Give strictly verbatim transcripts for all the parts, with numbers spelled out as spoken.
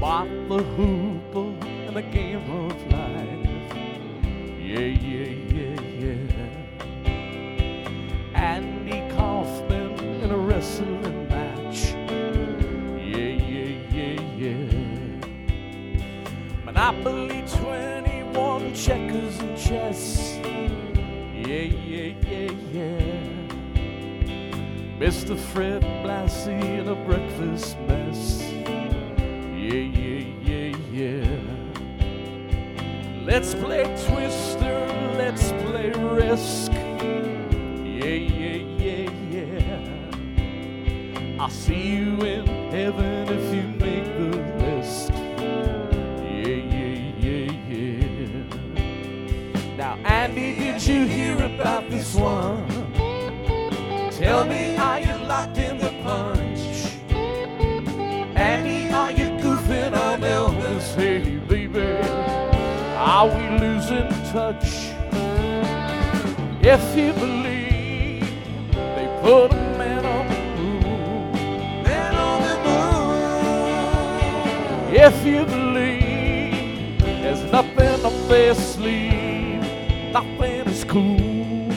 Bought the hoople and the game of life. Yeah, yeah, yeah, yeah. Andy Kaufman in a wrestling match. Yeah, yeah, yeah, yeah. Monopoly twenty-one, checkers and chess. Yeah, yeah, yeah, yeah. Mister Fred Blassie in a breakfast mess. Yeah, yeah, yeah, yeah. Let's play Twister, let's play Risk. Yeah, yeah, yeah, yeah. I'll see you in heaven if you make the list. Yeah, yeah, yeah, yeah. Now, Andy, did you hear about this one? Tell me, are you locked in the punch? Andy, are you goofing on Elvis? Hey, baby, are we losing touch? If you believe they put a man on the moon, man on the moon. If you believe there's nothing up their sleeve, nothing is cool.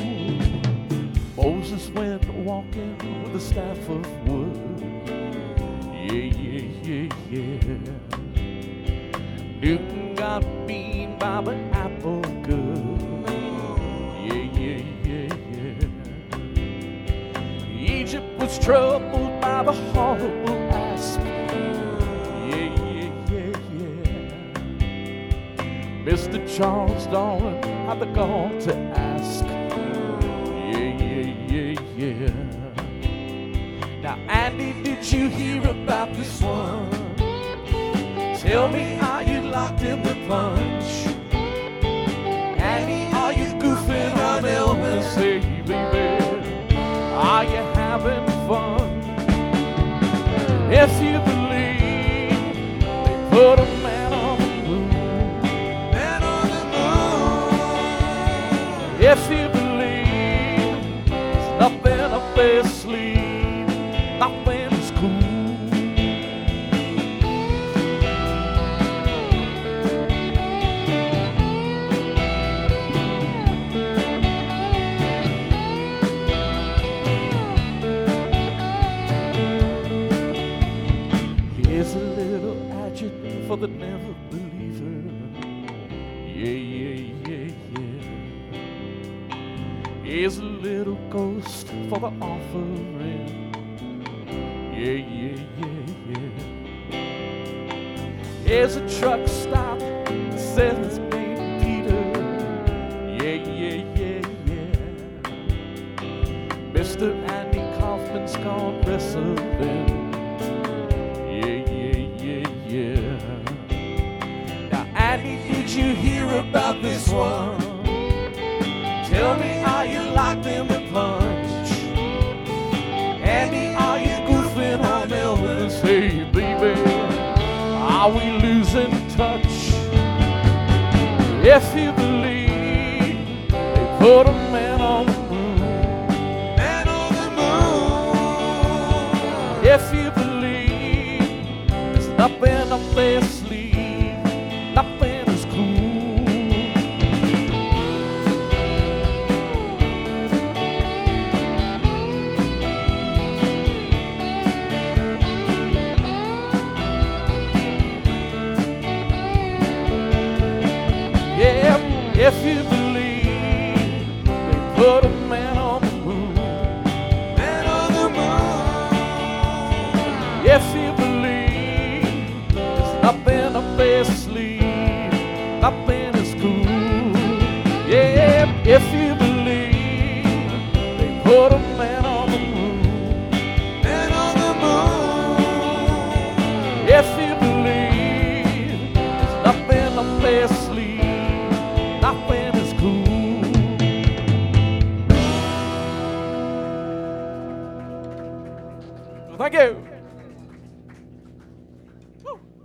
Moses went walking with a staff of wood. Yeah, yeah, yeah, yeah. Newton got beaten by the apple good. Yeah, yeah, yeah, yeah. Egypt was troubled by the horrible asp. Yeah, yeah, yeah, yeah. Mister Charles Darwin had the gall to ask. Yeah. Now, Andy, did you hear about this one? Tell me, are you locked in the punch? Andy, are you goofing on Elvis? Hey, baby, are you having fun? If you believe they put a man on the moon, man on the moon. If you believe nothing up their sleeve, nothing is cool. Here's a little adjective for the never believer. Yeah, yeah, yeah, yeah. Here's a little ghost for the offering. Yeah, yeah, yeah, yeah. Here's a truck stop that says Baby Peter. Yeah, yeah, yeah, yeah. Mister Andy Kaufman's gone wrestling. Yeah, yeah, yeah, yeah. Now, Andy, did you hear about this one? Tell me, are you locked in the punch? Andy, are you goofing on Elvis? Hey, baby, are we losing touch? If you believe they put a man on the moon, man on the moon. If you believe there's nothing up their sleeve, nothing is cool. If you believe they put a man on the moon, man on the moon. If you believe there's nothing up their sleeve, nothing is cool. Yeah, if you believe they put a man on the moon, man on the moon. If you believe there's nothing up their sleeve, nothing is cool. Thank you.